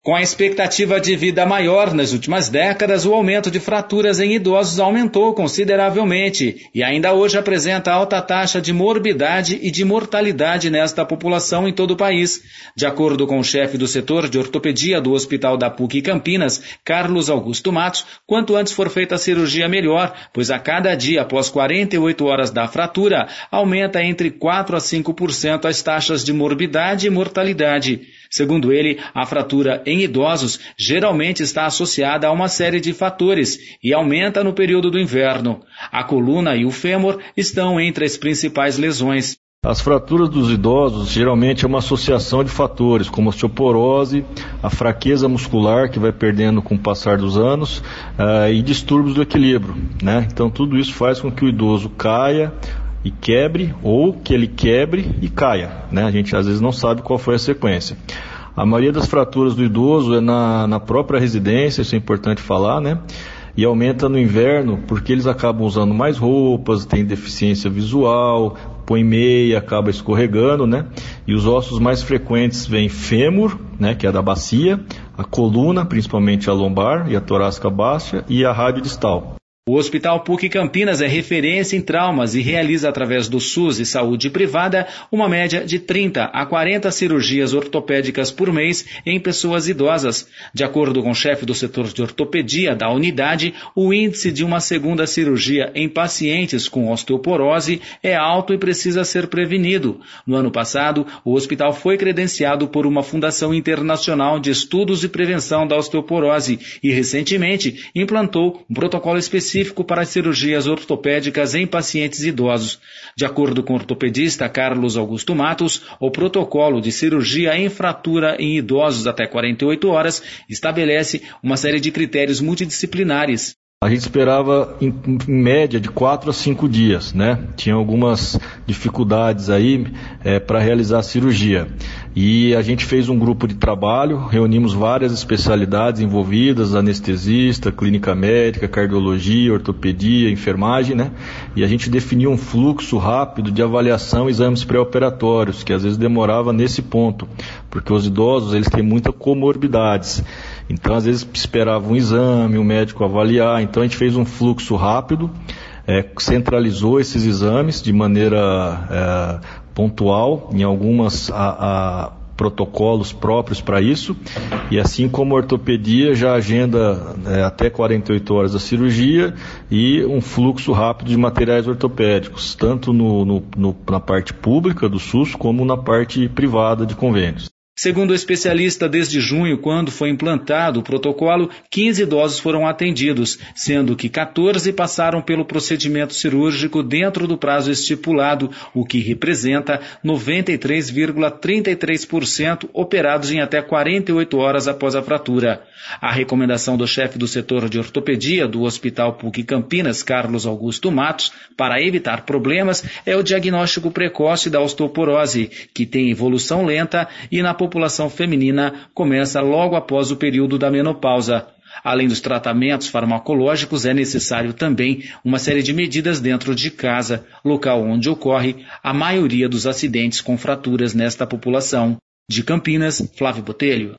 Com a expectativa de vida maior nas últimas décadas, o aumento de fraturas em idosos aumentou consideravelmente e ainda hoje apresenta alta taxa de morbidade e de mortalidade nesta população em todo o país. De acordo com o chefe do setor de ortopedia do Hospital da PUC Campinas, Carlos Augusto Matos, quanto antes for feita a cirurgia melhor, pois a cada dia após 48 horas da fratura, aumenta entre 4 a 5% as taxas de morbidade e mortalidade. Segundo ele, a fratura em idosos geralmente está associada a uma série de fatores e aumenta no período do inverno. A coluna e o fêmur estão entre as principais lesões. As fraturas dos idosos geralmente é uma associação de fatores, como a osteoporose, a fraqueza muscular que vai perdendo com o passar dos anos e distúrbios do equilíbrio, né? Então tudo isso faz com que o idoso caia e quebre, ou que ele quebre e caia, né? A gente às vezes não sabe qual foi a sequência. A maioria das fraturas do idoso é na própria residência, isso é importante falar, né? E aumenta no inverno porque eles acabam usando mais roupas, têm deficiência visual, põe meia, acaba escorregando, né? E os ossos mais frequentes vêm fêmur, né, que é da bacia, a coluna, principalmente a lombar e a torácica baixa, e a radiodistal. O Hospital PUC Campinas é referência em traumas e realiza através do SUS e saúde privada uma média de 30 a 40 cirurgias ortopédicas por mês em pessoas idosas. De acordo com o chefe do setor de ortopedia da unidade, o índice de uma segunda cirurgia em pacientes com osteoporose é alto e precisa ser prevenido. No ano passado, o hospital foi credenciado por uma Fundação Internacional de Estudos e Prevenção da Osteoporose e recentemente implantou um protocolo específico para as cirurgias ortopédicas em pacientes idosos. De acordo com o ortopedista Carlos Augusto Matos, o protocolo de cirurgia em fratura em idosos até 48 horas estabelece uma série de critérios multidisciplinares. A gente esperava em média de 4 a 5 dias, né? Tinha algumas dificuldades aí para realizar a cirurgia. E a gente fez um grupo de trabalho, reunimos várias especialidades envolvidas, anestesista, clínica médica, cardiologia, ortopedia, enfermagem, né? E a gente definiu um fluxo rápido de avaliação e exames pré-operatórios, que às vezes demorava nesse ponto, porque os idosos eles têm muitas comorbidades. Então, às vezes, esperava um exame, o médico avaliar. Então, a gente fez um fluxo rápido, centralizou esses exames de maneira pontual, em algumas protocolos próprios para isso. E assim como a ortopedia já agenda até 48 horas da cirurgia e um fluxo rápido de materiais ortopédicos, tanto na parte pública do SUS como na parte privada de convênios. Segundo o especialista, desde junho, quando foi implantado o protocolo, 15 idosos foram atendidos, sendo que 14 passaram pelo procedimento cirúrgico dentro do prazo estipulado, o que representa 93,33% operados em até 48 horas após a fratura. A recomendação do chefe do setor de ortopedia do Hospital PUC Campinas, Carlos Augusto Matos, para evitar problemas, é o diagnóstico precoce da osteoporose, que tem evolução lenta e na população feminina começa logo após o período da menopausa. Além dos tratamentos farmacológicos, é necessário também uma série de medidas dentro de casa, local onde ocorre a maioria dos acidentes com fraturas nesta população. De Campinas, Flávio Botelho.